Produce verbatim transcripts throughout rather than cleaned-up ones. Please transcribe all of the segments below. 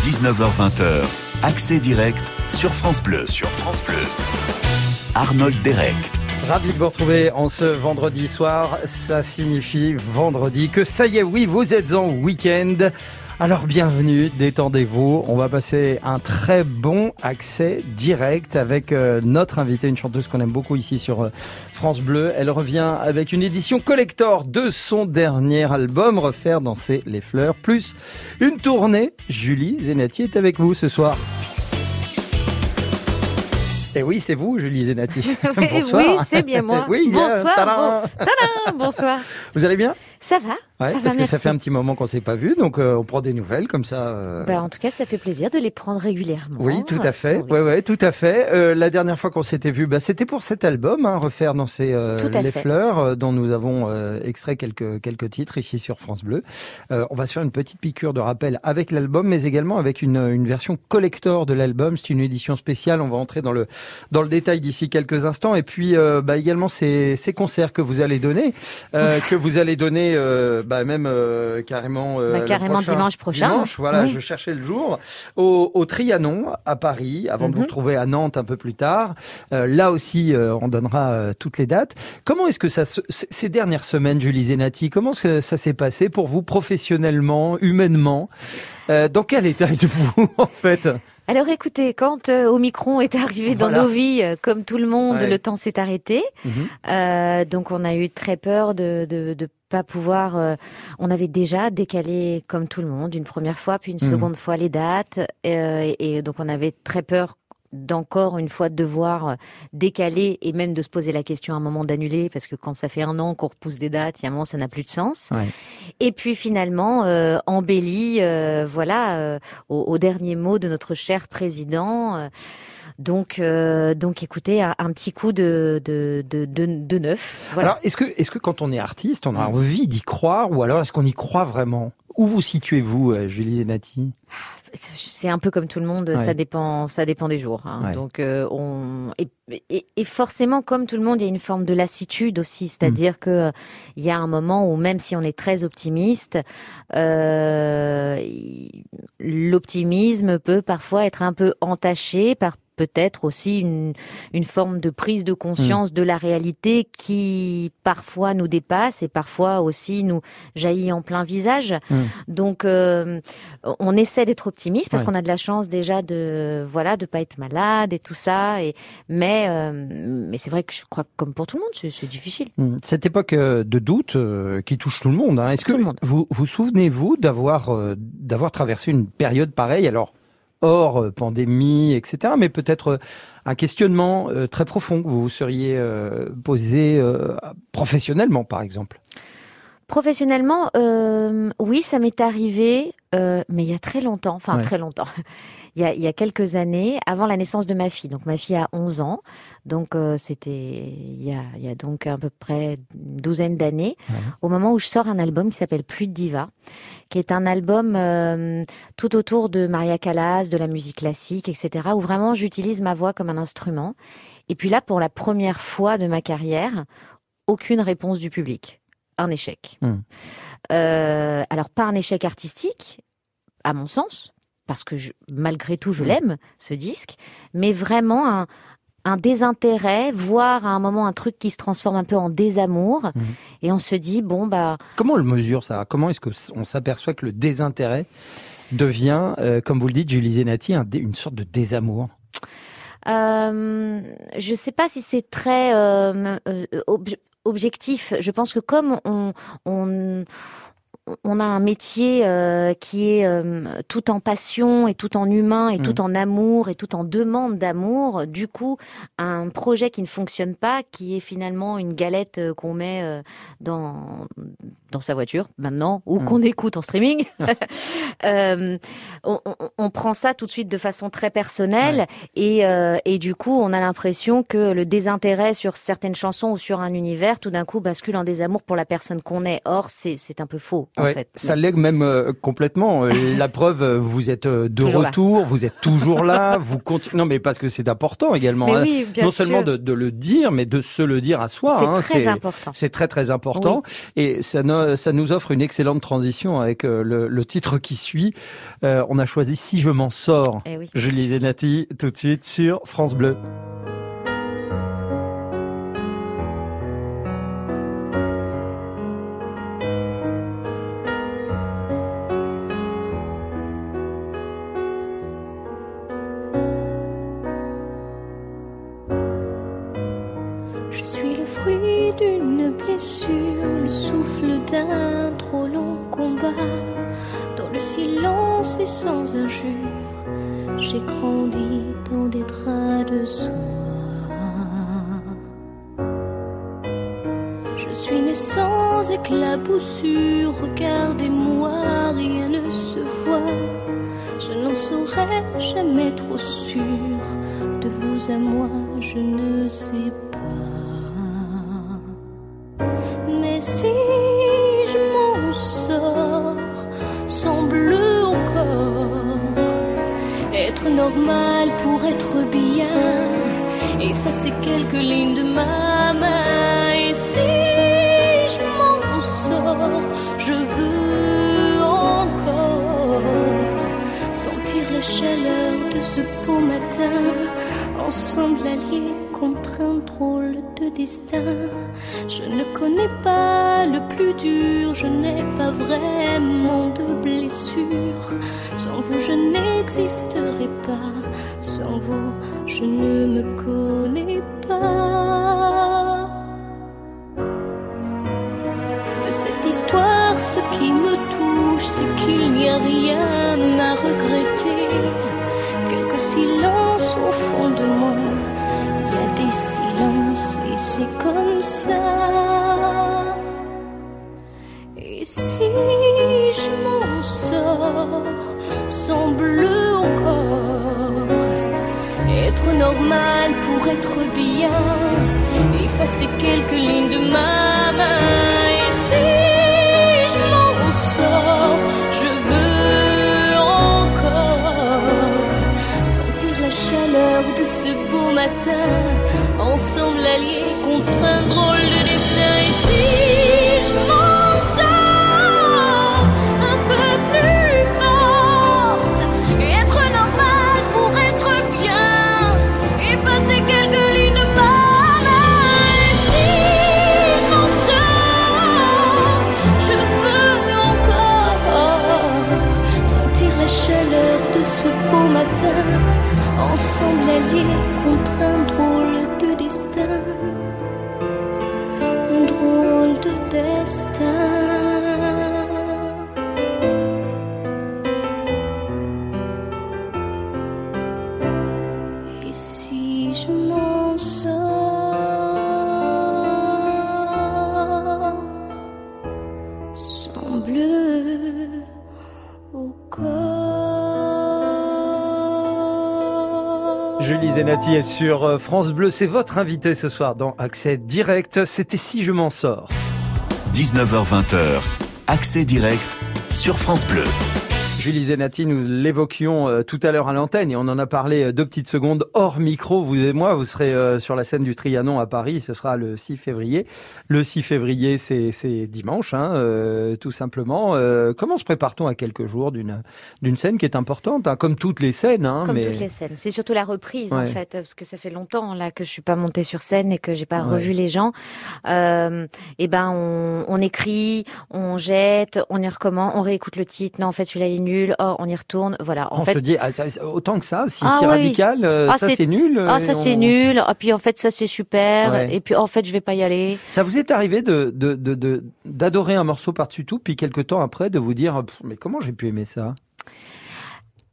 dix-neuf heures vingt, accès direct sur France Bleu. Sur France Bleu. Arnold Derek. Ravi de vous retrouver en ce vendredi soir. Ça signifie vendredi que ça y est, oui, vous êtes en week-end. Alors bienvenue, détendez-vous. On va passer un très bon accès direct avec euh, notre invitée, une chanteuse qu'on aime beaucoup ici sur euh, France Bleu. Elle revient avec une édition collector de son dernier album, Refaire danser les fleurs, plus une tournée. Julie Zenati est avec vous ce soir. Et oui, c'est vous, Julie Zenati. Bonsoir. Oui, c'est bien moi. Oui, bonsoir. Tadam. Bon, tadam, bonsoir. Vous allez bien ? Ça va, ouais, ça va, parce que merci. ça fait un petit moment qu'on s'est pas vu, donc euh, on prend des nouvelles comme ça. Euh... Bah, en tout cas, ça fait plaisir de les prendre régulièrement. Oui, tout à fait. Oui. Ouais, ouais, tout à fait. Euh, la dernière fois qu'on s'était vu, bah, c'était pour cet album, hein, Refaire danser euh, les fait. fleurs, euh, dont nous avons euh, extrait quelques quelques titres ici sur France Bleu. Euh, on va se faire une petite piqûre de rappel avec l'album, mais également avec une une version collector de l'album. C'est une édition spéciale. On va entrer dans le dans le détail d'ici quelques instants. Et puis, euh, bah, également ces ces concerts que vous allez donner, euh, que vous allez donner, euh, bah, même euh, carrément euh, bah, carrément prochain, dimanche prochain. Dimanche, voilà, oui. je cherchais le jour au, au Trianon à Paris, avant mm-hmm. de vous retrouver à Nantes un peu plus tard. Euh, là aussi, euh, on donnera euh, toutes les dates. Comment est-ce que ça, se, ces dernières semaines, Julie Zenati, comment est-ce que ça s'est passé pour vous professionnellement, humainement ? euh, Dans quel état êtes-vous en fait ? Alors écoutez, quand euh, Omicron est arrivé dans voilà. nos vies, euh, comme tout le monde, ouais. le temps s'est arrêté. Mmh. Euh, donc on a eu très peur de de, de pas pouvoir. Euh, on avait déjà décalé comme tout le monde une première fois, puis une mmh. seconde fois les dates, euh, et, et donc on avait très peur d'encore une fois devoir décaler et même de se poser la question à un moment d'annuler, parce que quand ça fait un an qu'on repousse des dates, il y a un moment ça n'a plus de sens. Ouais. Et puis finalement euh, embelli, euh, voilà, euh, au, au dernier mot de notre cher président. Euh, donc, euh, donc, écoutez, un, un petit coup de de de de, de neuf. Voilà. Alors, est-ce que est-ce que quand on est artiste, on a envie d'y croire, ou alors est-ce qu'on y croit vraiment ? Où vous situez-vous, Julie Zenati ? C'est un peu comme tout le monde, ouais. ça dépend, ça dépend des jours. Hein. Ouais. Donc, euh, on et, et, et forcément, comme tout le monde, il y a une forme de lassitude aussi, c'est-à-dire mmh. que il y a un moment où même si on est très optimiste, euh, l'optimisme peut parfois être un peu entaché par peut-être aussi une, une forme de prise de conscience mmh. de la réalité qui parfois nous dépasse et parfois aussi nous jaillit en plein visage. Mmh. Donc, euh, on essaie d'être optimiste parce ouais. qu'on a de la chance déjà de voilà de pas être malade et tout ça. Et mais euh, mais c'est vrai que je crois que comme pour tout le monde, c'est, c'est difficile. Mmh. Cette époque de doute euh, qui touche tout le monde. Hein, est-ce tout que le monde. vous vous souvenez-vous d'avoir euh, d'avoir traversé une période pareille ? Alors, hors pandémie, et cetera, mais peut-être un questionnement euh, très profond que vous vous seriez euh, posé euh, professionnellement, par exemple. Professionnellement, euh, oui, ça m'est arrivé, euh, mais il y a très longtemps, enfin ouais. très longtemps, il y a, il y a quelques années, avant la naissance de ma fille. Donc ma fille a onze ans, donc euh, c'était il y a, il y a donc à peu près une douzaine d'années, ouais. au moment où je sors un album qui s'appelle Plus de diva, qui est un album euh, tout autour de Maria Callas, de la musique classique, et cetera, où vraiment j'utilise ma voix comme un instrument. Et puis là, pour la première fois de ma carrière, aucune réponse du public. Un échec. Mmh. Euh, alors, pas un échec artistique, à mon sens, parce que je, malgré tout, je mmh. l'aime, ce disque, mais vraiment un, un désintérêt, voire à un moment un truc qui se transforme un peu en désamour, mmh. et on se dit, bon, bah... Comment on le mesure, ça ? Comment est-ce qu'on s'aperçoit que le désintérêt devient, euh, comme vous le dites, Julie Zenati, un, une sorte de désamour ? euh, Je ne sais pas si c'est très... Euh, euh, ob- objectif. Je pense que comme on, on, on a un métier euh, qui est euh, tout en passion et tout en humain et mmh. tout en amour et tout en demande d'amour, du coup, un projet qui ne fonctionne pas, qui est finalement une galette euh, qu'on met euh, dans dans sa voiture maintenant ou mmh. qu'on écoute en streaming, euh, on, on, on prend ça tout de suite de façon très personnelle ouais. et euh, et du coup, on a l'impression que le désintérêt sur certaines chansons ou sur un univers tout d'un coup bascule en désamour pour la personne qu'on est. Or, c'est c'est un peu faux. en ouais, fait. Ça lègue même euh, complètement. La preuve, vous êtes euh, de toujours retour, là. vous êtes toujours là, vous continuez. Non, mais parce que c'est important également. Mais hein. oui, bien non sûr. seulement de, de le dire, mais de se le dire à soi. C'est hein. très c'est, important. C'est très très important. Oui. Et ça, no, ça nous offre une excellente transition avec euh, le, le titre qui suit. Euh, on a choisi Si je m'en sors. Eh oui. Julie Zenati, tout de suite sur France Bleu. Je suis le fruit d'une blessure, le souffle d'un trop long combat. Dans le silence et sans injure, j'ai grandi dans des draps de soie. Je suis né sans éclaboussure, regardez-moi, rien ne se voit. Je n'en serai jamais trop sûre, de vous à moi, je ne sais pas. Mais si je m'en sors, sans bleu au corps, être normal pour être bien, effacer quelques lignes de ma main. Et si je m'en sors, je veux encore sentir la chaleur de ce beau matin, ensemble alliés contre un drôle de destin. Je ne connais pas le plus dur, je n'ai pas vraiment de blessure. Sans vous je n'existerai pas, sans vous je ne me connais pas. De cette histoire, ce qui me touche, c'est qu'il n'y a rien à regretter. Quelques silences au fond de moi, il y a des silences et c'est comme ça. Et si je m'en sors, sans bleu au corps, être normal pour être bien, effacer quelques lignes de ma main. Et si je m'en sors, je veux encore sentir la chaleur de ce beau matin, ensemble alliés contre un drôle de destin. Et si je m'en sors un peu plus forte, être normal pour être bien, effacer quelques lignes de ma main. Et si je m'en sors, je veux encore sentir la chaleur de ce beau matin, ensemble alliés contre un drôle de destin, drôle de destin. Et si je m'en sors, sans bleu au corps. Julie Zenati est sur France Bleu, c'est votre invité ce soir dans Accès Direct. C'était Si je m'en sors. dix-neuf heures vingt, Accès Direct sur France Bleu. Julie Zenati, nous l'évoquions euh, tout à l'heure à l'antenne et on en a parlé euh, deux petites secondes hors micro, vous et moi. Vous serez euh, sur la scène du Trianon à Paris, ce sera le six février. Le six février, c'est, c'est dimanche, hein, euh, tout simplement. Euh, comment se prépare-t-on à quelques jours d'une, d'une scène qui est importante, hein, comme toutes les scènes, hein, Comme mais... toutes les scènes. C'est surtout la reprise, ouais. en fait, parce que ça fait longtemps là que je suis pas montée sur scène et que j'ai pas Ouais. revu les gens. Euh, et ben, on, on écrit, on jette, on y recommence, on réécoute le titre. Non, en fait, celui-là il est nul. Oh, on y retourne. Voilà. En On fait, se dit, ah, ça, autant que ça, si Ah c'est oui. radical, euh, ah, ça c'est nul. Ah, euh, ça et c'est on- nul. Ah, puis en fait, ça c'est super. Ouais. Et puis en fait, je vais pas y aller. Ça vous est arrivé de, de, de, de, d'adorer un morceau par-dessus tout, puis quelques temps après de vous dire, pff, mais comment j'ai pu aimer ça?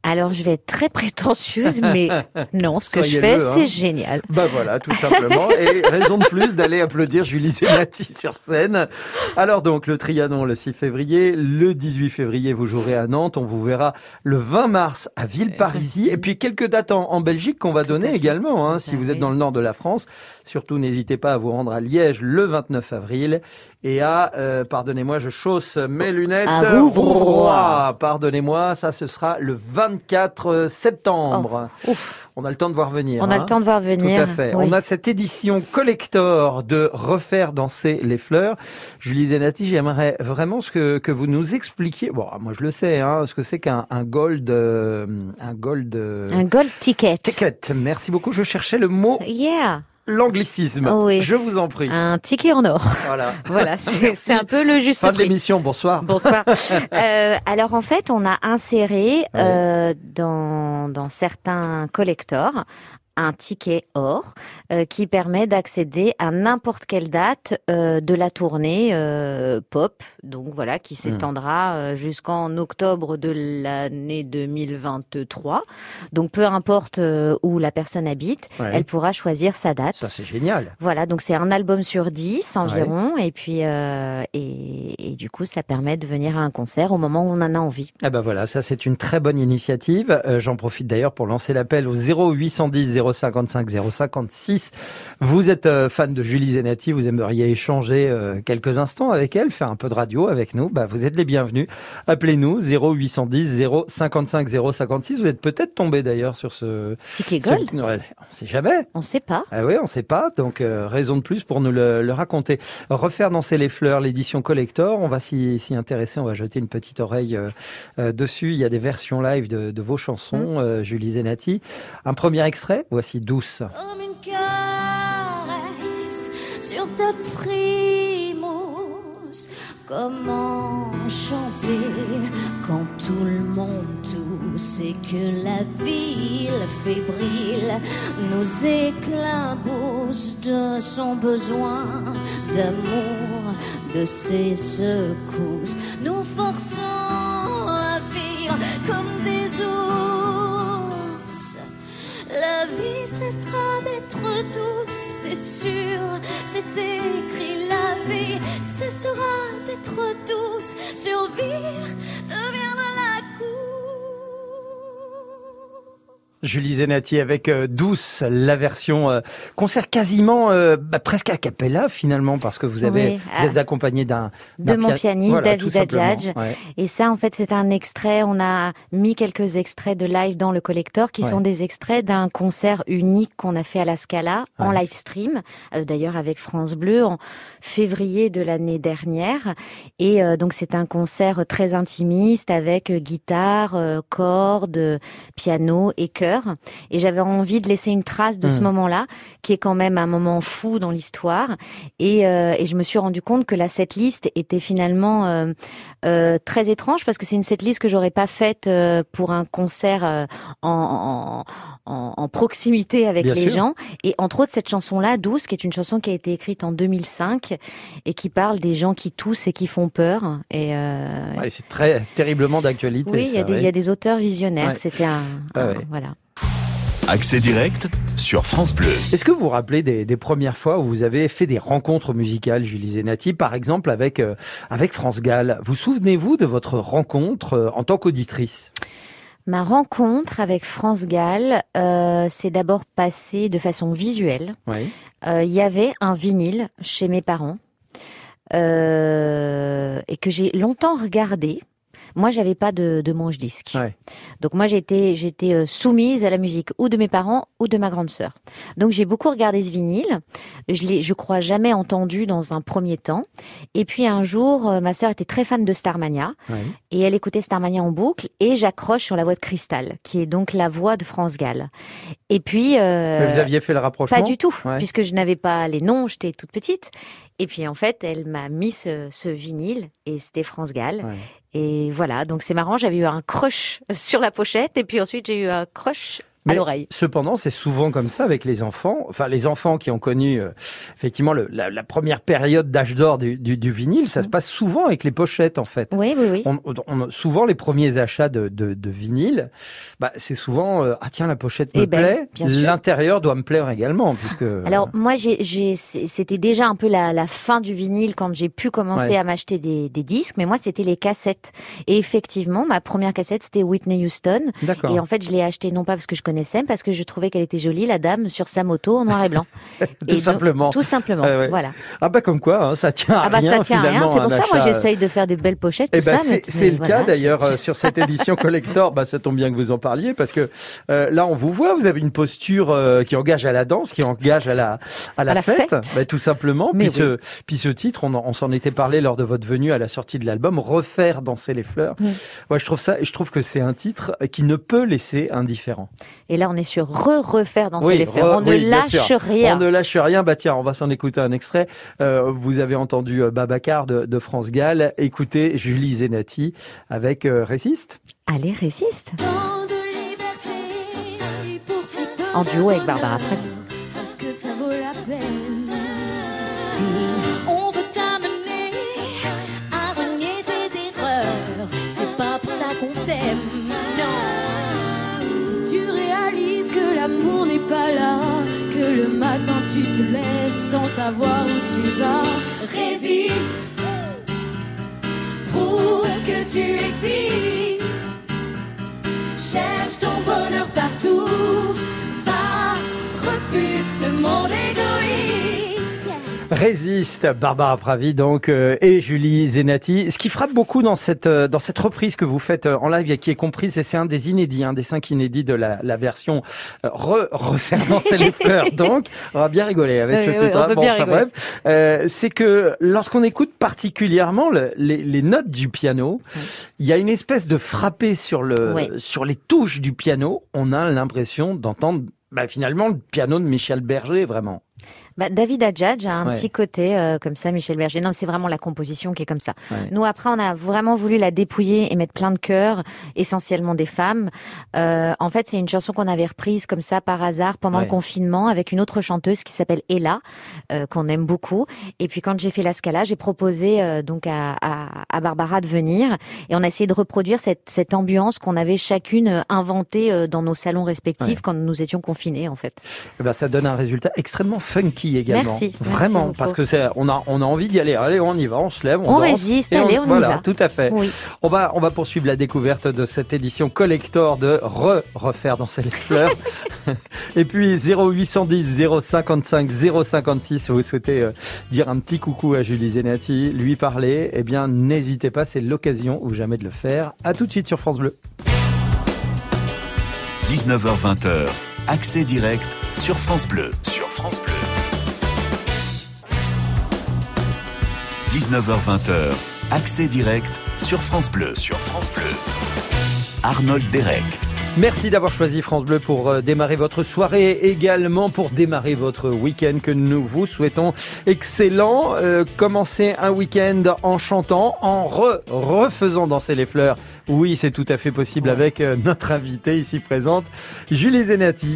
Alors, je vais être très prétentieuse, mais non, ce que Soyez je fais, le, c'est hein. génial. Bah voilà, tout simplement. Et raison de plus d'aller applaudir Julie Zenati sur scène. Alors donc, le Trianon le six février, le dix-huit février, vous jouerez à Nantes. On vous verra le vingt mars à Villeparisis. Et puis quelques dates en, en Belgique qu'on va Tout donner à fait. également, hein, Ah si vous êtes oui. dans le nord de la France. Surtout, n'hésitez pas à vous rendre à Liège le vingt-neuf avril. Et à, euh, pardonnez-moi, je chausse mes lunettes. À Rouvroy. Rouvroy. Pardonnez-moi, ça ce sera le vingt-quatre septembre. Oh, ouf. On a le temps de voir venir. On a hein. le temps de voir venir. Tout à fait. Oui. On a cette édition collector de Refaire danser les fleurs. Julie Zenati, j'aimerais vraiment ce que, que vous nous expliquiez. Bon, moi je le sais, hein, ce que c'est qu'un un gold, euh, un gold euh, Un gold ticket. ticket. Merci beaucoup. Je cherchais le mot, Yeah. l'anglicisme. Oui. Je vous en prie. Un ticket en or. Voilà. Voilà, c'est c'est un peu le juste Fin de prix. l'émission. Bonsoir. Bonsoir. Euh, alors en fait, on a inséré euh, dans, dans certains collectors un ticket or euh, qui permet d'accéder à n'importe quelle date euh, de la tournée euh, pop, donc voilà, qui s'étendra euh, jusqu'en octobre de l'année deux mille vingt-trois. Donc peu importe euh, où la personne habite, Ouais. elle pourra choisir sa date. Ça c'est génial. Voilà, donc c'est un album sur dix environ, et puis euh, et, et du coup ça permet de venir à un concert au moment où on en a envie. Ah ben voilà, ça c'est une très bonne initiative. Euh, j'en profite d'ailleurs pour lancer l'appel au zéro huit cent dix zéro cinquante-cinq zéro cinquante-six. Vous êtes euh, fan de Julie Zenati, vous aimeriez échanger euh, quelques instants avec elle, faire un peu de radio avec nous, bah vous êtes les bienvenus. Appelez-nous zéro huit cent dix zéro cinquante-cinq zéro cinquante-six. Vous êtes peut-être tombé d'ailleurs sur ce Ticket Gold, ce- ouais, on sait jamais. on sait pas. Ah oui, on sait pas, donc euh, raison de plus pour nous le, le raconter. Refaire danser les fleurs, l'édition collector, on va s'y s'y intéresser, on va jeter une petite oreille euh, euh, dessus. Il y a des versions live de, de vos chansons, euh, Julie Zenati. Un premier extrait, voici Douce. Comme une caresse sur ta frimousse. Comment chanter quand tout le monde tousse et que la ville fébrile nous éclabousse de son besoin d'amour, de ses secousses, nous forçant à vivre comme des ours. La vie cessera d'être douce, c'est sûr, c'est écrit. La vie cessera d'être douce, survivre deviendra la cour. Julie Zenati avec euh, Douce, la version euh, concert quasiment euh, bah, presque a cappella finalement, parce que vous avez Oui, vous êtes ah, accompagné d'un de d'un mon pia- pianiste, voilà, David tout simplement. Adjadj. Ouais. Et ça, en fait, c'est un extrait. On a mis quelques extraits de live dans le collector qui Ouais. sont des extraits d'un concert unique qu'on a fait à la Scala en Ouais. live stream, euh, d'ailleurs avec France Bleu en février de l'année dernière. Et euh, donc, c'est un concert très intimiste avec euh, guitare, euh, cordes, euh, piano et chœur. Et j'avais envie de laisser une trace de ce Mmh. moment-là, qui est quand même un moment fou dans l'histoire. Et, euh, et je me suis rendu compte que la setlist était finalement euh, euh, très étrange, parce que c'est une setlist que j'aurais pas faite euh, pour un concert euh, en, en, en proximité avec Bien les sûr. gens. Et entre autres, cette chanson-là, Douce, qui est une chanson qui a été écrite en deux mille cinq et qui parle des gens qui toussent et qui font peur. Et euh, Ouais, c'est très terriblement d'actualité. oui, il y, a ça, des- il ouais. y a des auteurs visionnaires. Ouais. C'était un, Ah un- ouais. voilà. Accès direct sur France Bleu. Est-ce que vous vous rappelez des, des premières fois où vous avez fait des rencontres musicales, Julie Zenati, par exemple avec euh, avec France Gall? Vous souvenez-vous de votre rencontre euh, en tant qu'auditrice? Ma rencontre avec France Gall euh, s'est d'abord passée de façon visuelle. Oui. Euh, Il y avait un vinyle chez mes parents euh, et que j'ai longtemps regardé. Moi, j'avais pas de, de manche-disque. Ouais. Donc moi, j'étais j'étais euh, soumise à la musique ou de mes parents ou de ma grande sœur. Donc j'ai beaucoup regardé ce vinyle. Je l'ai, je crois, jamais entendu dans un premier temps. Et puis un jour, euh, ma sœur était très fan de Starmania Ouais. et elle écoutait Starmania en boucle, et j'accroche sur la voix de Cristal, qui est donc la voix de France Gall. Et puis euh, Mais vous aviez fait le rapprochement? pas du tout, Ouais. puisque je n'avais pas les noms, j'étais toute petite. Et puis en fait, elle m'a mis ce, ce vinyle et c'était France Gall. Ouais. Et voilà, donc c'est marrant, j'avais eu un crush sur la pochette et puis ensuite j'ai eu un crush à l'oreille. Cependant, c'est souvent comme ça avec les enfants. Enfin, les enfants qui ont connu euh, effectivement le, la, la première période d'âge d'or du, du, du vinyle, ça mmh. se passe souvent avec les pochettes en fait. Oui, oui, oui. On, on, souvent, les premiers achats de, de, de vinyle, bah, c'est souvent euh, ah tiens la pochette me eh ben, plaît, bien sûr. L'intérieur doit me plaire également puisque. Alors moi, j'ai, j'ai, c'était déjà un peu la, la fin du vinyle quand j'ai pu commencer ouais. à m'acheter des, des disques, mais moi c'était les cassettes. Et effectivement, ma première cassette c'était Whitney Houston. D'accord. Et en fait, je l'ai achetée non pas parce que je connaissais, mais parce que je trouvais qu'elle était jolie, la dame, sur sa moto en noir et blanc. tout et simplement. Donc, tout simplement, euh, ouais. voilà. Ah bah comme quoi, hein, ça tient à ah bah, rien. Ça tient à rien. C'est pour ça, achat... moi, j'essaye de faire des belles pochettes. Eh tout bah, ça, c'est, mais, c'est mais le voilà, cas d'ailleurs je... euh, sur cette édition collector. Bah, ça tombe bien que vous en parliez parce que euh, là, on vous voit, vous avez une posture euh, qui engage à la danse, qui engage à la à la, à la fête, fête. Bah, tout simplement. Mais puis, oui. ce, puis ce titre, on, on s'en était parlé lors de votre venue à la sortie de l'album, Refaire danser les fleurs. Oui. Ouais, je trouve ça, je trouve que c'est un titre qui ne peut laisser indifférent. Et là, on est sur re-refaire danser oui, les fleurs. Re, on oui, ne lâche rien. On ne lâche rien. Bah tiens, on va s'en écouter un extrait. Euh, vous avez entendu euh, Babacar de, de France Gall. Écoutez Julie Zenati avec euh, Résiste. Allez, Résiste. En duo avec Barbara Pravi. Parce que ça vaut la peine. Si on veut t'amener à renier tes erreurs, c'est pas pour ça qu'on t'aime. Non. Si tu réalises que l'amour n'est pas là, que le matin tu te lèves sans savoir où tu vas, résiste. Prouve que tu existes. Cherche ton bonheur partout. Va, refuse ce monde égoïste. Résiste, Barbara Pravi donc euh, et Julie Zenati. Ce qui frappe beaucoup dans cette euh, dans cette reprise que vous faites euh, en live, qui est comprise, et c'est un des inédits, un des cinq inédits de la, la version euh, re, refaire danser les fleurs. Donc, on va bien rigoler avec oui, ce oui, titre. on peut bon, bien enfin, rigoler. bref, euh, c'est que lorsqu'on écoute particulièrement le, les, les notes du piano, oui. il y a une espèce de frappé sur le oui. sur les touches du piano. On a l'impression d'entendre bah, finalement le piano de Michel Berger, vraiment. Bah, David Adjadj a un ouais. petit côté euh, comme ça, Michel Berger. Non, c'est vraiment la composition qui est comme ça. Ouais. Nous, après, on a vraiment voulu la dépouiller et mettre plein de chœurs, essentiellement des femmes. Euh, en fait, c'est une chanson qu'on avait reprise comme ça par hasard pendant ouais. le confinement avec une autre chanteuse qui s'appelle Ella, euh, qu'on aime beaucoup. Et puis, quand j'ai fait la Scala, j'ai proposé euh, donc à, à, à Barbara de venir et on a essayé de reproduire cette, cette ambiance qu'on avait chacune inventée euh, dans nos salons respectifs ouais. quand nous étions confinés, en fait. Et ben, ça donne un résultat extrêmement funky également. Merci. Vraiment, merci parce que c'est, on a, on a envie d'y aller. Allez, on y va, on se lève, on, on danse, résiste, et allez, on, on y voilà, va. Tout à fait. Oui. On va, on va poursuivre la découverte de cette édition collector de Re, refaire danser les fleurs. Et puis zéro huit cent dix zéro cinquante-cinq zéro cinquante-six, si vous souhaitez euh, dire un petit coucou à Julie Zenati, lui parler, eh bien n'hésitez pas, c'est l'occasion ou jamais de le faire. À tout de suite sur France Bleu. dix-neuf heures vingt, accès direct sur France Bleu. Sur France Bleu. dix-neuf heures vingt, accès direct sur France Bleu. Sur France Bleu. Arnold Derek. Merci d'avoir choisi France Bleu pour euh, démarrer votre soirée, également pour démarrer votre week-end que nous vous souhaitons excellent. Euh, commencez un week-end en chantant, en re, refaisant danser les fleurs. Oui, c'est tout à fait possible ouais. avec euh, notre invitée ici présente, Julie Zenati.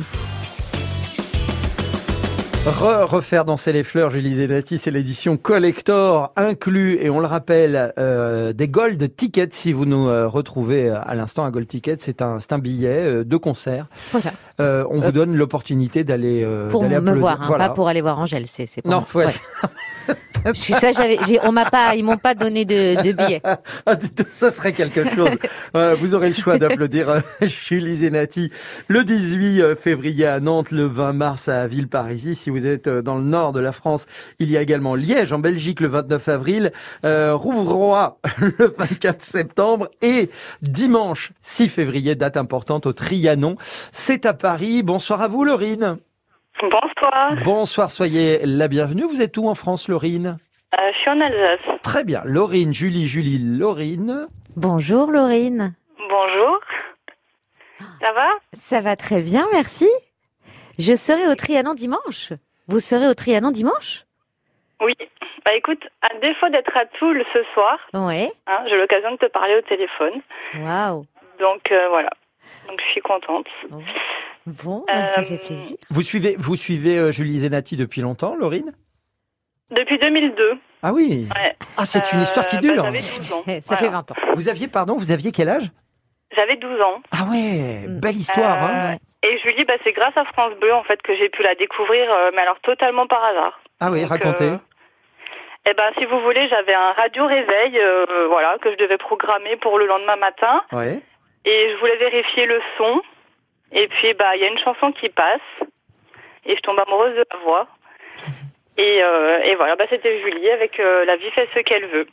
Re, refaire danser les fleurs, Julie Zenati, c'est l'édition collector inclus, et on le rappelle, euh, des gold tickets. Si vous nous euh, retrouvez à l'instant, un gold ticket, c'est un, c'est un billet euh, de concert. Voilà. Euh, on vous donne l'opportunité d'aller euh, pour d'aller me applaudir. voir, hein, voilà. pas pour aller voir Angèle. C'est, c'est pour non, moi. ouais. Ouais. Ça, j'avais, j'ai, on m'a pas, ils m'ont pas donné de, de billets. Ça serait quelque chose. euh, vous aurez le choix d'applaudir euh, Julie Zenati le dix-huit février à Nantes, le vingt mars à Villeparisis. Si vous êtes dans le nord de la France, il y a également Liège en Belgique le vingt-neuf avril, euh, Rouvroy le vingt-quatre septembre et dimanche six février, date importante au Trianon. C'est à Paris. Bonsoir à vous, Laurine. Bonsoir. Bonsoir, soyez la bienvenue. Vous êtes où en France, Laurine ? euh, Je suis en Alsace. Très bien. Laurine, Julie, Julie, Laurine. Bonjour, Laurine. Bonjour. Ça va ? Ça va très bien, merci. Je serai au Trianon dimanche. Vous serez au Trianon dimanche ? Oui. Bah écoute, à défaut d'être à Toul ce soir, ouais. hein, j'ai l'occasion de te parler au téléphone. Waouh. Donc euh, voilà. Donc je suis contente. Oh. Bon, bah, Euh, ça fait plaisir. Vous suivez, vous suivez euh, Julie Zenati depuis longtemps, Laurine? Depuis deux mille deux. Ah oui. Ouais. Ah, c'est une histoire qui Euh, dure. bah, j'avais douze ans. Ça fait Voilà. vingt ans. Vous aviez, pardon, vous aviez quel âge? J'avais douze ans. Ah ouais, Mm. belle histoire. Euh, Hein. Ouais. Et je lui dis, bah, c'est grâce à France Bleu, en fait, que j'ai pu la découvrir, euh, mais alors totalement par hasard. Ah oui, Donc, racontez. euh, Eh ben, si vous voulez, j'avais un radio réveil, euh, voilà, que je devais programmer pour le lendemain matin, Ouais. et je voulais vérifier le son. Et puis, bah, il y a une chanson qui passe, et je tombe amoureuse de la voix. Et, euh, et voilà, bah, c'était Julie avec euh, La vie fait ce qu'elle veut.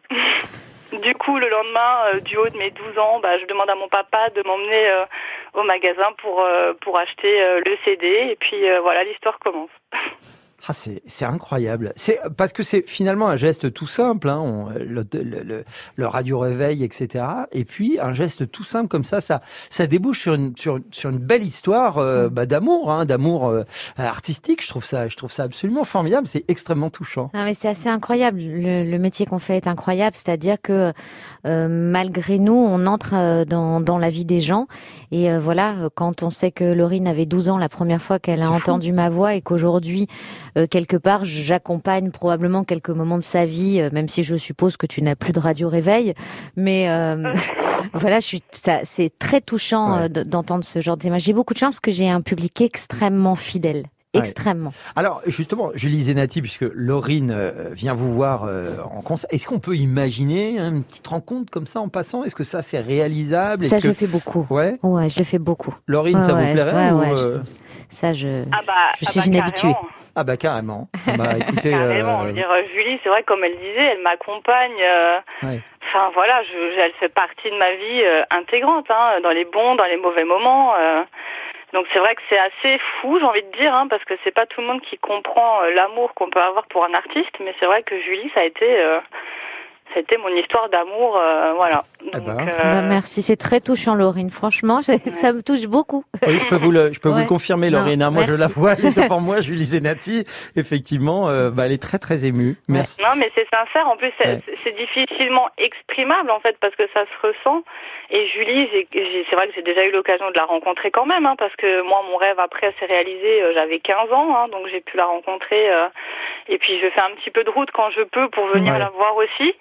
Du coup, le lendemain, euh, du haut de mes douze ans, bah, je demande à mon papa de m'emmener euh, au magasin pour euh, pour acheter euh, le C D. Et puis euh, voilà, l'histoire commence. Ah, c'est c'est incroyable. C'est parce que c'est finalement un geste tout simple, hein, on, le, le, le, le radio réveil, et cetera. Et puis un geste tout simple comme ça, ça ça débouche sur une sur sur une belle histoire euh, bah, d'amour, hein, d'amour euh, artistique. Je trouve ça je trouve ça absolument formidable. C'est extrêmement touchant. Non, mais c'est assez incroyable. Le, le métier qu'on fait est incroyable. C'est-à-dire que euh, malgré nous, on entre euh, dans, dans la vie des gens. Et euh, voilà, quand on sait que Laurine avait douze ans la première fois qu'elle a C'est fou. entendu ma voix et qu'aujourd'hui, euh, quelque part, j'accompagne probablement quelques moments de sa vie, euh, même si je suppose que tu n'as plus de radio réveil. Mais euh, voilà, je suis, ça, c'est très touchant Ouais. euh, d- d'entendre ce genre de témoignage. J'ai beaucoup de chance que j'ai un public extrêmement fidèle. Ouais. Extrêmement. Alors justement, Julie Zenati, puisque Laurine euh, vient vous voir euh, en concert, est-ce qu'on peut imaginer hein, une petite rencontre comme ça en passant? Est-ce que ça c'est réalisable? Ça, Est-ce je le que... fais beaucoup. Ouais. Ouais, je le fais beaucoup. Laurine, Ouais, ça ouais, vous plairait ouais, ou, ouais, euh, Ça, je. Ah bah, Je ah suis bah, une carrément. habituée. Ah bah carrément. Bah écoutez, Carrément. euh, Je veux dire, euh, Julie, c'est vrai, comme elle disait, elle m'accompagne. euh, ouais. Enfin voilà, je, je- elle fait partie de ma vie euh, intégrante, hein, dans les bons, dans les mauvais moments. euh. Donc c'est vrai que c'est assez fou, j'ai envie de dire, hein, parce que c'est pas tout le monde qui comprend euh, l'amour qu'on peut avoir pour un artiste, mais c'est vrai que Julie, ça a été, euh, ça a été mon histoire d'amour, euh, voilà. Eh Donc, ben, euh, Bah, merci, c'est très touchant, Laurine. Franchement, ça ça me touche beaucoup. Oui, je peux vous le, je peux vous Ouais. le confirmer, Non, Laurine. hein. Moi, je merci. la vois, elle est devant moi, Julie Zenati. Effectivement, euh, bah, elle est très très émue. Merci. Non, mais c'est sincère. En plus, c'est Ouais. c'est difficilement exprimable, en fait, parce que ça se ressent. Et Julie, j'ai- j'ai- c'est vrai que j'ai déjà eu l'occasion de la rencontrer quand même, hein, parce que moi, mon rêve après s'est réalisé, euh, j'avais quinze ans, hein, donc j'ai pu la rencontrer. euh, et puis, je fais un petit peu de route quand je peux pour venir Ouais. la voir aussi.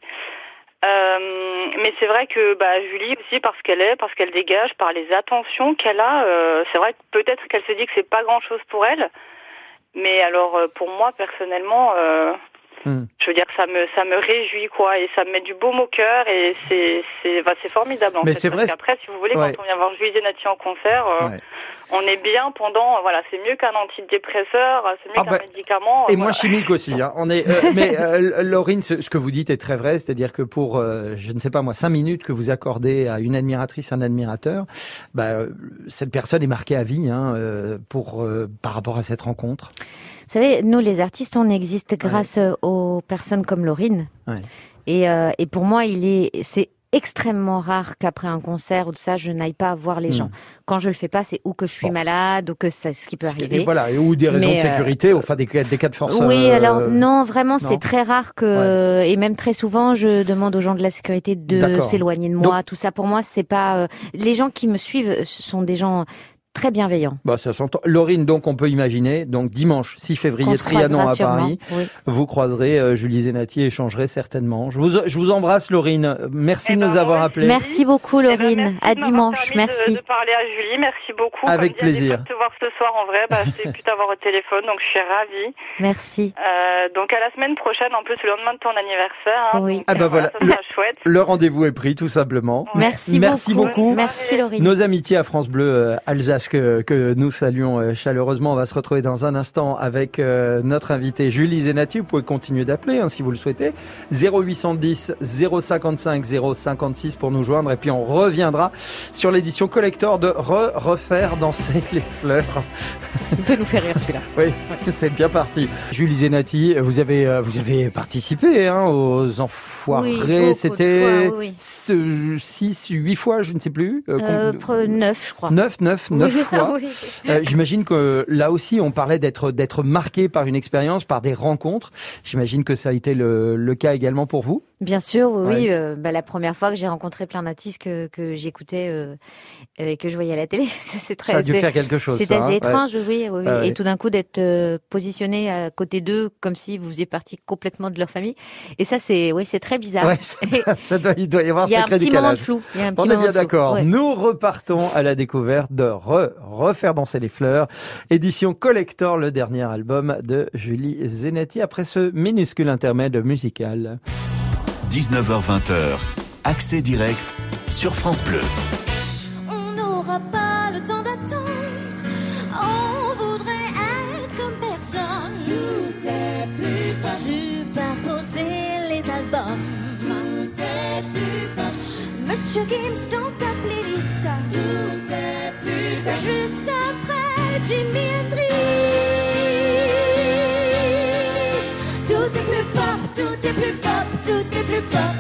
Euh, mais c'est vrai que bah, Julie aussi, parce qu'elle est, parce qu'elle dégage, par les attentions qu'elle a, euh, c'est vrai que peut-être qu'elle se dit que c'est pas grand-chose pour elle. Mais alors, euh, pour moi, personnellement... Euh, Hmm. Je veux dire, ça me ça me réjouit quoi, et ça me met du baume au cœur, et c'est c'est bah, c'est formidable en Mais fait. c'est parce vrai, qu'après, si vous voulez, ouais. quand on vient voir Julie Zenati en concert, euh, Ouais. on est bien pendant. euh, Voilà, c'est mieux qu'un antidépresseur, c'est mieux Ah qu'un bah, médicament. Et euh, moins voilà. chimique aussi. Hein. On est, euh, mais euh, Laurine, ce, ce que vous dites est très vrai, c'est-à-dire que pour, euh, je ne sais pas moi, cinq minutes que vous accordez à une admiratrice, un admirateur, bah, euh, cette personne est marquée à vie hein, euh, pour euh, par rapport à cette rencontre. Vous savez, nous, les artistes, on existe grâce euh, aux personnes comme Laurine. Ouais. Et, euh, et pour moi, il est, c'est extrêmement rare qu'après un concert ou de ça, je n'aille pas voir les Hmm. gens. Quand je le fais pas, c'est ou que je suis Bon. malade ou que c'est ce qui peut Ce qui- arriver. Et voilà, et- ou des raisons Mais, de sécurité, enfin des, cas- des cas de force. Oui, euh, alors non, vraiment, non. c'est très rare que, et même très souvent, je demande aux gens de la sécurité de D'accord. s'éloigner de moi. Tout ça, pour moi, c'est pas. euh, Les gens qui me suivent, ce sont des gens très bienveillants. Bah, ça s'entend. Laurine, donc on peut imaginer, donc dimanche six février, Qu'on se Trianon croisera à sûrement. Paris, Oui. vous croiserez euh, Julie Zenati et échangerez certainement. Je vous, je vous embrasse, Laurine. Merci Eh de ben, nous avoir moi appelés. Merci beaucoup, Eh ben, Laurine. merci À de m'avoir dimanche. permis de- Merci. De, parler à Julie, merci beaucoup. Avec Comme dit, à plaisir. défaut de te voir ce soir en vrai, bah, je t'ai pu t'avoir au téléphone, donc je suis ravie. Merci. Euh, donc à la semaine prochaine, en plus le lendemain de ton anniversaire. Hein, Oui. donc, Ah bah voilà. ça sera chouette. Le rendez-vous est pris, tout simplement. Merci, Merci beaucoup. Merci, Laurine. Nos amitiés à France Bleu euh, Alsace que, que nous saluons euh, chaleureusement. On va se retrouver dans un instant avec euh, notre invitée Julie Zenati. Vous pouvez continuer d'appeler hein, si vous le souhaitez. zéro huit cent dix, zéro cinquante-cinq, zéro cinquante-six pour nous joindre. Et puis on reviendra sur l'édition collector de Re Refaire danser les fleurs. Il peut nous faire rire celui-là. Oui, c'est bien parti. Julie Zenati, vous avez, euh, vous avez participé hein, aux Enfoirés. Oui, beaucoup de C'était fois, oui. six, huit fois, je ne sais plus. Euh, Euh, com- pre- neuf, je crois. Neuf, neuf, neuf Oui, fois. oui. Euh, J'imagine que là aussi, on parlait d'être d'être marqué par une expérience, par des rencontres. J'imagine que ça a été le, le cas également pour vous. Bien sûr, oui. Ouais. oui euh, bah, la première fois que j'ai rencontré plein d'artistes que, que j'écoutais euh, et que je voyais à la télé, c'est très. Ça a dû c'est, faire quelque chose. C'est ça, assez hein, étrange, ouais. oui, oui, oui. Ah, et ouais. tout d'un coup d'être euh, positionné à côté d'eux, comme si vous faisiez partie complètement de leur famille. Et ça, c'est, oui, c'est très bizarre. Ouais, ça, doit, ça doit, il doit y avoir Il y a un sacré petit décalage. moment de flou. Il y a un petit On est moment bien de flou. d'accord. Ouais. Nous repartons à la découverte de Re, Refaire danser les fleurs, édition collector, le dernier album de Julie Zenetti, après ce minuscule intermède musical. dix-neuf heures vingt, accès direct sur France Bleu. On n'aura pas le temps d'attendre. On voudrait être comme personne. Tout est plus pop. Superposer les albums. Tout est plus pop. Monsieur Gims dans ta playlist. Tout est plus pop. Juste après Jimi Hendrix. Tout est plus pop. Tout est plus pop. Tout est plus pop.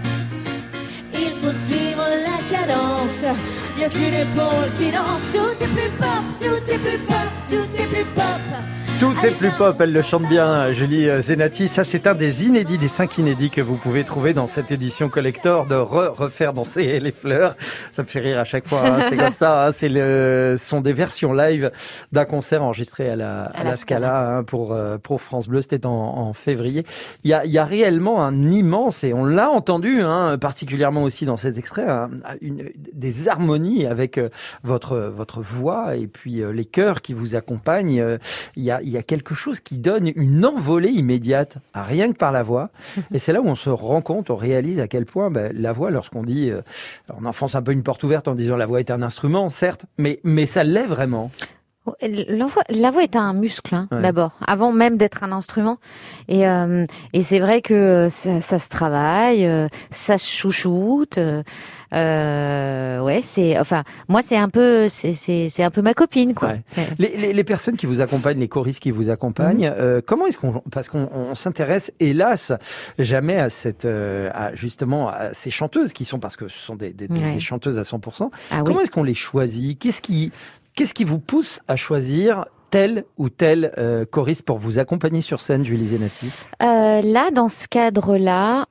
Il faut suivre la cadence. Y'a qu'une épaule qui danse. Tout est plus pop, tout est plus pop, tout est plus pop. Tout est plus pop, elle le chante bien, Julie Zenetti. Ça, c'est un des inédits, des cinq inédits que vous pouvez trouver dans cette édition collector de Re, Refaire danser les fleurs. Ça me fait rire à chaque fois, hein. C'est comme ça. Hein. C'est le, ce sont des versions live d'un concert enregistré à la, à, à la Scala, Scala hein, pour, pour France Bleu. C'était en, en février. Il y a, il y a réellement un immense, et on l'a entendu, hein, particulièrement aussi dans cet extrait, hein, une, des harmonies avec votre, votre voix et puis les chœurs qui vous accompagnent. Il y a, il y a quelque chose qui donne une envolée immédiate, rien que par la voix. Et c'est là où on se rend compte, on réalise à quel point ben, la voix, lorsqu'on dit, euh, on enfonce un peu une porte ouverte en disant la voix est un instrument, certes, mais, mais ça l'est vraiment. La voix, la voix est un muscle, hein, ouais. d'abord, avant même d'être un instrument. Et, euh, et c'est vrai que ça, ça se travaille, euh, ça se chouchoute. Euh, euh, ouais, c'est, enfin, moi c'est un peu, c'est, c'est, c'est un peu ma copine, quoi. Ouais. Les, les, les personnes qui vous accompagnent, les choristes qui vous accompagnent, mmh. euh, comment est-ce qu'on, parce qu'on on s'intéresse, hélas, jamais à cette, euh, à, justement, à ces chanteuses qui sont, parce que ce sont des, des, ouais. des chanteuses à cent pour cent. Ah, comment oui. est-ce qu'on les choisit? Qu'est-ce qui Qu'est-ce qui vous pousse à choisir tel ou tel euh, choriste pour vous accompagner sur scène, Julie Zenetti? euh, Là, dans ce cadre-là,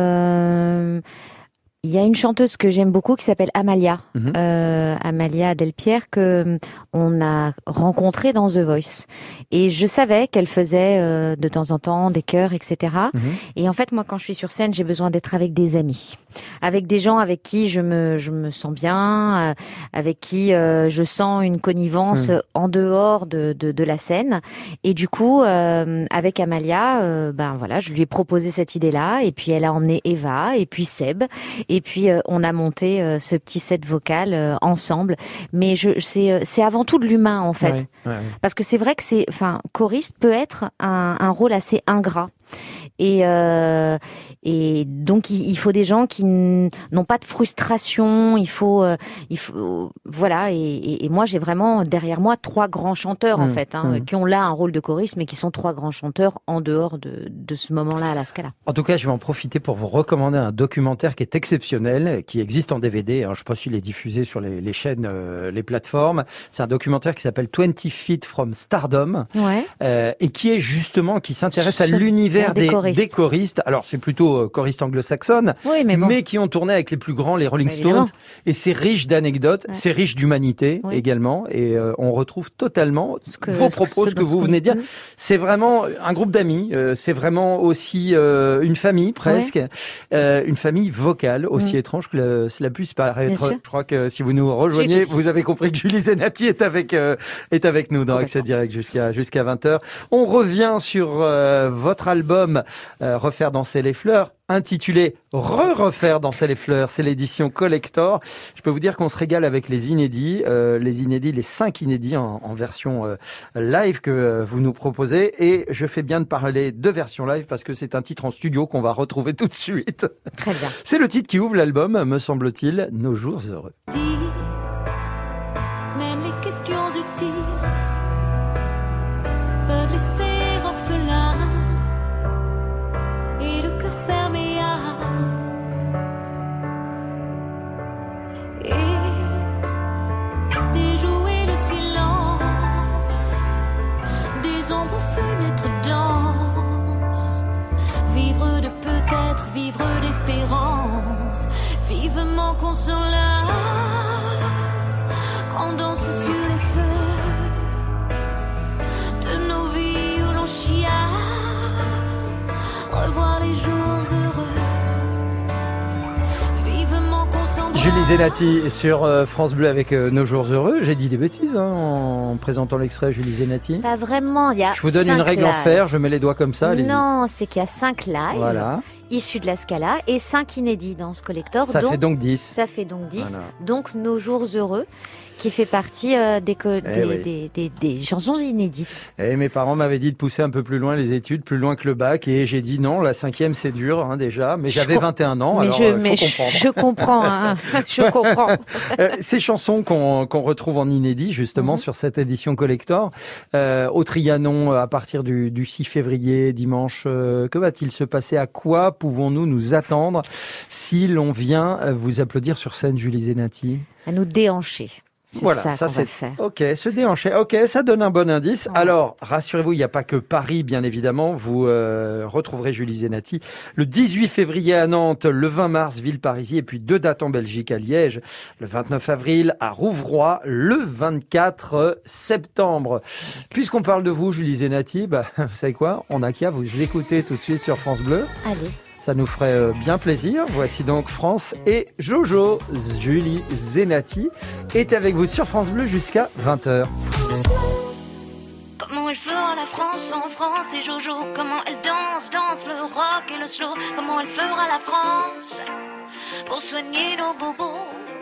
euh, il y a une chanteuse que j'aime beaucoup qui s'appelle Amalia, mm-hmm. euh, Amalia Delpierre, que on a rencontrée dans The Voice. Et je savais qu'elle faisait euh, de temps en temps des chœurs, et cetera. Mm-hmm. Et en fait, moi, quand je suis sur scène, j'ai besoin d'être avec des amis, avec des gens avec qui je me je me sens bien, euh, avec qui euh, je sens une connivence mm. en dehors de, de de la scène. Et du coup, euh, avec Amalia, euh, ben voilà, je lui ai proposé cette idée-là, et puis elle a emmené Eva, et puis Seb. Et puis euh, on a monté euh, ce petit set vocal euh, ensemble. Mais je, c'est, c'est avant tout de l'humain en fait, ouais, ouais, ouais. Parce que c'est vrai que c'est, enfin, choriste peut être un, un rôle assez ingrat. Et, euh, et donc il faut des gens qui n'ont pas de frustration. Il faut, euh, il faut, voilà. Et, et, et moi j'ai vraiment derrière moi trois grands chanteurs mmh, en fait, hein, mmh. qui ont là un rôle de choriste, mais qui sont trois grands chanteurs en dehors de, de ce moment-là à la Scala. En tout cas, je vais en profiter pour vous recommander un documentaire qui est exceptionnel, qui existe en D V D. Hein, je ne sais pas s'il est diffusé sur les, les chaînes, euh, les plateformes. C'est un documentaire qui s'appelle twenty feet from Stardom, ouais. euh, et qui est justement qui s'intéresse à l'univers des, des choristes. Des choristes. Alors c'est plutôt euh, choristes anglo-saxonnes, oui, mais, bon. mais qui ont tourné avec les plus grands, les Rolling Stones. Et c'est riche d'anecdotes, ouais. c'est riche d'humanité oui. également. Et euh, on retrouve totalement ce que, vos propos, ce que, ce que vous venez de dire. C'est vraiment un groupe d'amis. Euh, c'est vraiment aussi euh, une famille presque, ouais. euh, une famille vocale aussi mmh. étrange que le, cela puisse paraître. Je crois que si vous nous rejoignez, vous avez compris que Julie Zenetti est avec euh, est avec nous dans Accès Direct jusqu'à jusqu'à vingt heures. On revient sur euh, votre album euh, Refaire danser les fleurs, intitulé Re-refaire danser les fleurs. C'est l'édition collector. Je peux vous dire qu'on se régale avec les inédits, euh, les inédits, les cinq inédits en, en version euh, live que euh, vous nous proposez. Et je fais bien de parler de version live parce que c'est un titre en studio qu'on va retrouver tout de suite. Très bien. C'est le titre qui ouvre l'album, me semble-t-il, Nos jours heureux. Dis, même les questions utiles peuvent laisser orphelin et le cœur perméable. Et déjouer le silence, des ombres aux fenêtres dansent, vivre de peut-être, vivre des s'enlace, qu'on danse sur les feux de nos vies où l'on chia, revoir les jours heureux. Vivement qu'on s'embrasse. Julie Zenati sur euh, France Bleu avec euh, Nos Jours Heureux. J'ai dit des bêtises hein, en présentant l'extrait Julie Zenati. Pas vraiment, il y a Je vous donne cinq une règle lives. en fer, je mets les doigts comme ça, allez-y. Non, c'est qu'il y a cinq lives Voilà, issus de la Scala et cinq inédits dans ce collector. ça dont- fait donc dix. Ça fait donc dix. Voilà. Donc Nos Jours Heureux, qui fait partie euh, des, co- des, oui. des, des, des chansons inédites. Et mes parents m'avaient dit de pousser un peu plus loin les études, plus loin que le bac, et j'ai dit non, la cinquième c'est dur hein, déjà, mais Je j'avais com- vingt et un ans, mais alors je, euh, faut mais je, comprendre. je comprends, hein. je comprends. Euh, ces chansons qu'on qu'on retrouve en inédit justement Mhm. sur cette édition collector, euh, au Trianon euh, à partir du, du six février, dimanche, euh, que va-t-il se passer? À quoi pouvons-nous nous attendre si l'on vient euh, vous applaudir sur scène, Julie Zenati? À nous déhancher. C'est Voilà, ça, ça qu'on c'est va faire. ok, se déhancher. Ok, ça donne un bon indice. Ouais. Alors, rassurez-vous, il n'y a pas que Paris, bien évidemment. Vous euh, retrouverez Julie Zenati le dix-huit février à Nantes, le vingt mars Villeparisis, et puis deux dates en Belgique à Liège, le vingt-neuf avril à Rouvroy, le vingt-quatre septembre. Puisqu'on parle de vous, Julie Zenati, bah, vous savez quoi? On n'a qu'à vous écouter tout de suite sur France Bleu. Allez. Ça nous ferait euh, bien plaisir. Voici donc France et Jojo. Julie Zenati est avec vous sur France Bleu jusqu'à vingt heures. Comment elle fera la France sans France et Jojo? Comment elle danse, danse le rock et le slow? Comment elle fera la France pour soigner nos bobos?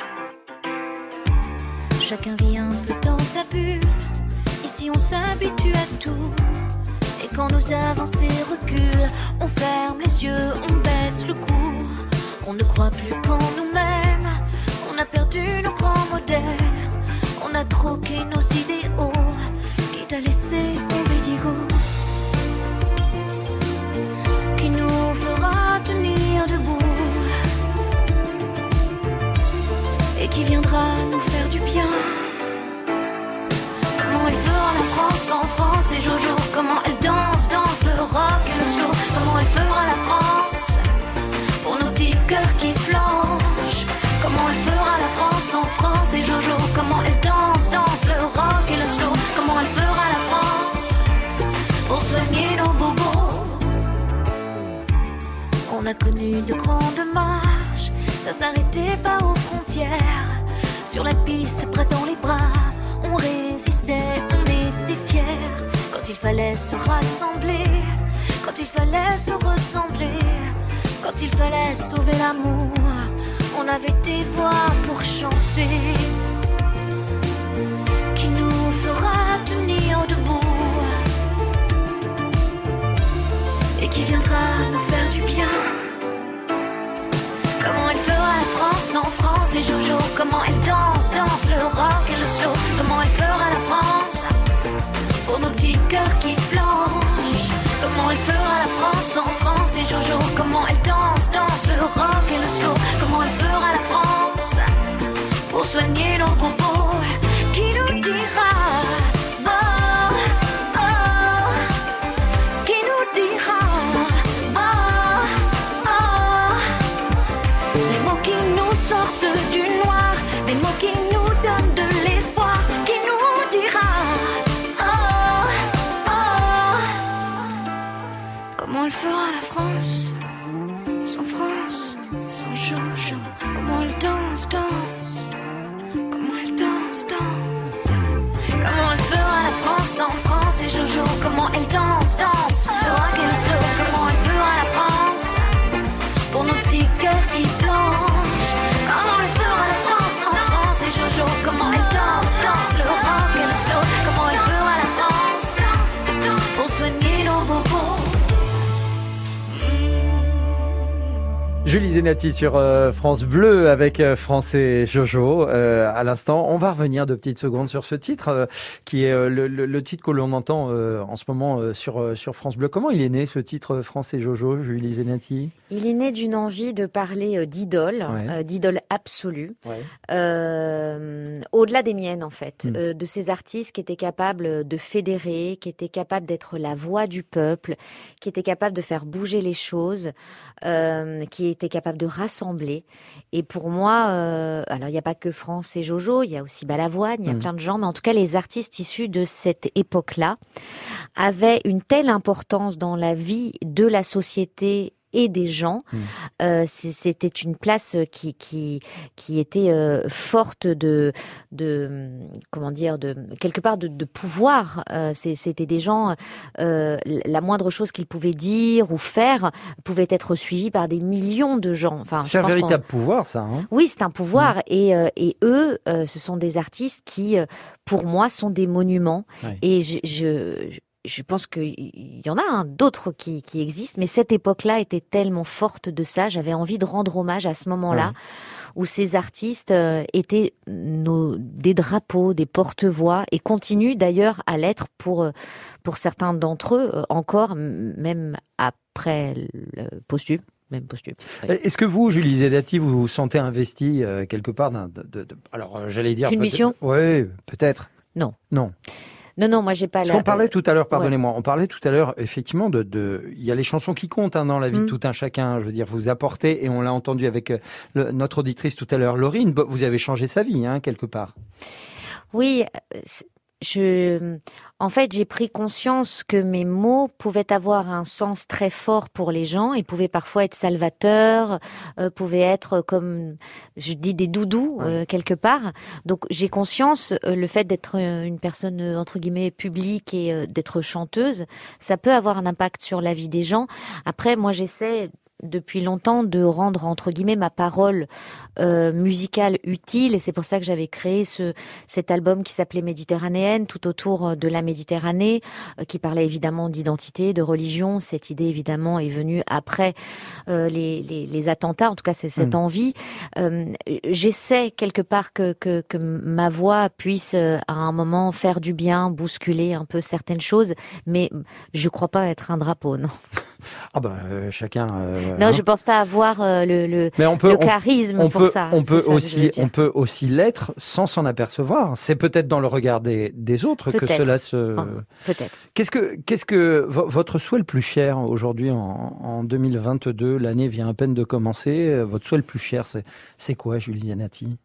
Chacun vit un peu dans sa bulle. Ici on s'habitue à tout. Et quand nos avancées reculent, on ferme les yeux, on baisse le cou. On ne croit plus qu'en nous-mêmes. On a perdu nos grands modèles. On a troqué nos idéaux, quitte à laisser tomber d'ego. Qui nous fera tenir debout et qui viendra nous faire du bien. Comment elle fera la France en France et Jojo? Comment elle danse, danse le rock et le slow? Comment elle fera la France pour nos petits cœurs qui flanchent? Comment elle fera la France en France et Jojo? Comment elle danse, danse le rock et le slow? Comment elle fera la France pour soigner nos bobos? On a connu de grandes marches, ça s'arrêtait pas aux frontières. Sur la piste, prêt dans les bras, on résistait, on était fiers. Quand il fallait se rassembler, quand il fallait se ressembler, quand il fallait sauver l'amour, on avait des voix pour chanter. Qui nous fera tenir debout et qui viendra nous faire du bien. Comment elle fera la France en France et Jojo? Comment elle danse, danse le rock et le slow? Comment elle fera la France pour nos petits cœurs qui flanchent? Comment elle fera la France en France et Jojo? Comment elle danse, danse le rock et le slow? Comment elle fera la France pour soigner nos bobos? Qui nous dira? Oh, oh, qui nous dira? Les mots qui nous sortent du noir, des mots qui nous donnent de l'espoir, qui nous dira oh, oh. Comment elle fera la France sans France, sans Jojo? Comment elle danse, danse? Comment elle danse, danse? Comment elle fera la France sans France et Jojo? Comment elle danse, danse? Le rock et le slow. Comment elle fera la France pour nos petits cœurs qui flanchent? Comment elle fera la France en France et Jojo? Comment elle danse, danse le rock et le slow? Comment elle fera la France pour soigner nos bobos? Julie Zenati sur euh, France Bleu avec euh, France et Jojo. Euh, à l'instant, on va revenir de petites secondes sur ce titre euh, qui est euh, le, le, le titre que l'on entend euh, en ce moment euh, sur euh, sur France Bleu. Comment il est né ce titre France et Jojo, Julie Zenati? Il est né d'une envie de parler euh, d'idole, Ouais. euh, d'idole absolue, Ouais. euh, au-delà des miennes en fait, Mm. euh, de ces artistes qui étaient capables de fédérer, qui étaient capables d'être la voix du peuple, qui étaient capables de faire bouger les choses, euh, qui étaient était capable de rassembler. Et pour moi, euh, alors il n'y a pas que France et Jojo, il y a aussi Balavoine, il y a mmh. plein de gens, mais en tout cas les artistes issus de cette époque-là avaient une telle importance dans la vie de la société et des gens. Mmh. Euh, c'était une place qui qui qui était euh, forte de de comment dire de quelque part de, de pouvoir. Euh, c'était des gens euh, la moindre chose qu'ils pouvaient dire ou faire pouvait être suivie par des millions de gens. Enfin, c'est un véritable pouvoir, ça. Hein, oui, c'est un pouvoir. Mmh. Et euh, et eux, euh, ce sont des artistes qui, euh, pour moi, sont des monuments. Ouais. Et je, je, je Je pense qu'il y en a hein, d'autres qui, qui existent, mais cette époque-là était tellement forte de ça. J'avais envie de rendre hommage à ce moment-là, ouais. où ces artistes euh, étaient nos, des drapeaux, des porte-voix, et continuent d'ailleurs à l'être pour, pour certains d'entre eux, euh, encore, même après le posthume. Même posthume. Oui. Est-ce que vous, Julie Zenati, vous vous sentez investi euh, quelque part d'un, de, de, de, alors euh, j'allais dire... Une mission ? Oui, peut-être. Non. Non. Non, non, moi j'ai pas. Parce la... qu'on parlait tout à l'heure, pardonnez-moi, ouais. on parlait tout à l'heure effectivement de, de, il y a les chansons qui comptent hein, dans la vie mmh. de tout un chacun. Je veux dire, vous apportez et on l'a entendu avec le, notre auditrice tout à l'heure, Laurine. Vous avez changé sa vie hein, quelque part. Oui. Je, en fait, j'ai pris conscience que mes mots pouvaient avoir un sens très fort pour les gens. Ils pouvaient parfois être salvateurs, euh, pouvaient être comme, je dis, des doudous ouais. euh, quelque part. Donc, j'ai conscience, euh, le fait d'être une personne entre guillemets publique et euh, d'être chanteuse, ça peut avoir un impact sur la vie des gens. Après, moi, j'essaie depuis longtemps de rendre entre guillemets ma parole euh, musicale utile et c'est pour ça que j'avais créé ce cet album qui s'appelait Méditerranéenne tout autour de la Méditerranée euh, qui parlait évidemment d'identité, de religion. Cette idée évidemment est venue après euh, les, les les attentats, en tout cas c'est cette mmh. envie. Euh, j'essaie quelque part que que que ma voix puisse euh, à un moment faire du bien, bousculer un peu certaines choses, mais je crois pas être un drapeau, non. Ah ben euh, chacun. Euh, non, hein. je pense pas avoir euh, le le, Mais on peut, le charisme on, on pour peut, ça. On peut aussi, on peut aussi l'être sans s'en apercevoir. C'est peut-être dans le regard des, des autres peut-être. que cela se. Oh, peut-être. Qu'est-ce que qu'est-ce que votre souhait le plus cher aujourd'hui en, en deux mille vingt-deux, l'année vient à peine de commencer. Votre souhait le plus cher, c'est c'est quoi, Julie Zenati?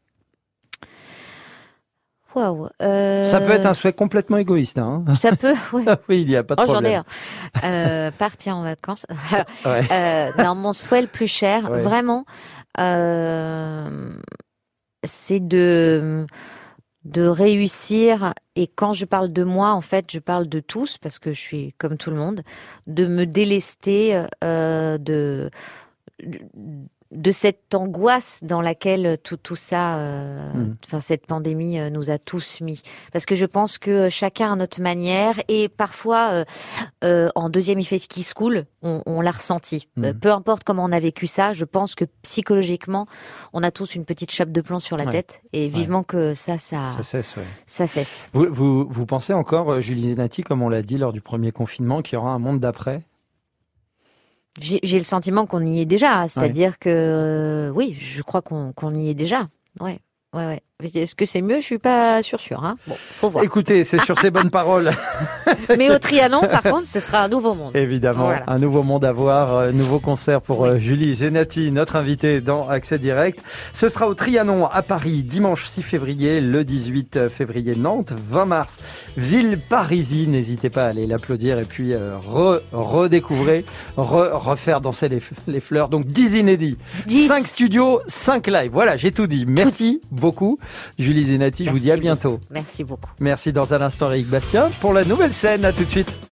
Wow, euh... Ça peut être un souhait complètement égoïste. Hein. Ça peut, oui. Oui, il n'y a pas de oh, problème. J'en ai un. Euh, partir en vacances. Alors, ouais. euh, non, mon souhait le plus cher, ouais. vraiment, euh, c'est de de réussir. Et quand je parle de moi, en fait, je parle de tous parce que je suis comme tout le monde. De me délester euh, de, de de cette angoisse dans laquelle tout tout ça, euh, mmh. enfin cette pandémie euh, nous a tous mis. Parce que je pense que chacun à notre manière et parfois euh, euh, en deuxième effet ski school, on, on l'a ressenti. Mmh. Euh, peu importe comment on a vécu ça, je pense que psychologiquement, on a tous une petite chape de plomb sur la ouais. tête et vivement ouais. que ça, ça, ça cesse. Ouais. Ça cesse. Vous, vous, vous pensez encore, Julie Zenati, comme on l'a dit lors du premier confinement, qu'il y aura un monde d'après? J'ai, j'ai le sentiment qu'on y est déjà, c'est-à-dire ouais. que euh, oui, je crois qu'on, qu'on y est déjà. Ouais, ouais, ouais. Est-ce que c'est mieux? Je suis pas sûre, sûre. Hein. Bon, faut voir. Écoutez, c'est sur ces bonnes paroles. Mais au Trianon, par contre, ce sera un nouveau monde. Évidemment, voilà. Un nouveau monde à voir, un nouveau concert pour oui. Julie Zenati, notre invitée dans Accès Direct. Ce sera au Trianon à Paris, dimanche six février, le dix-huit février Nantes, vingt mars, Villeparisis. N'hésitez pas à aller l'applaudir et puis euh, re, redécouvrir, re, refaire danser les, les fleurs. Donc dix inédits, cinq studios, cinq lives. Voilà, j'ai tout dit. Merci tout. beaucoup. Julie Zenati, je vous dis à bientôt. Merci beaucoup. Merci dans un instant, Eric Bastien, pour la nouvelle scène. À tout de suite.